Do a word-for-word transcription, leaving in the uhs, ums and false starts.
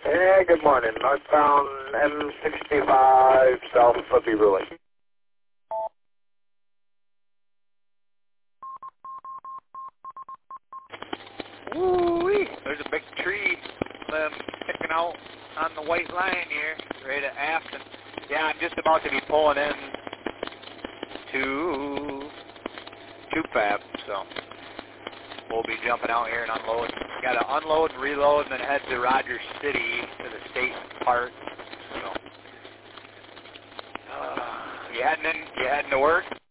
Hey, good morning. Northbound M sixty-five south of Beaverly. Woo-wee. There's a big tree limb sticking out on the white line here, right at Afton. Yeah, I'm just about to be pulling in to Tube Fab, so we'll be jumping out here and unloading. Got to unload and reload and then head to Rogers City to the state park. So, uh, you heading in? You heading to work?